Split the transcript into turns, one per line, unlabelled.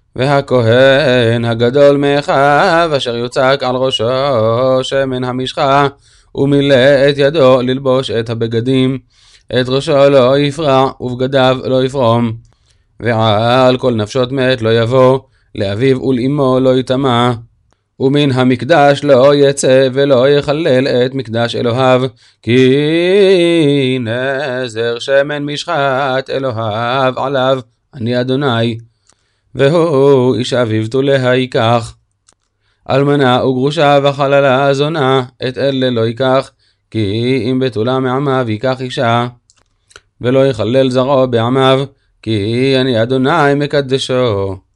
והכהן הגדול מאחיו אשר יוצק על ראשו שמן המשחה, ומילא את ידו ללבוש את הבגדים, את ראשו לא יפרע ובגדיו לא יפרום, ועל כל נפשות מת לא יבוא, לאביו ולאמו לא יטמע, ומן המקדש לא יצא ולא יחלל את מקדש אלוהיו, כי נזר שמן משחת אלוהיו עליו, אני אדוני. והוא איש אביו תוליה ייקח, אלמנה וגרושה וחללה זונה, את אלה לא ייקח, כי אם בתולה מעמיו ייקח אישה, ולא יחלל זרעו בעמיו, כי אני אדוני מקדשו.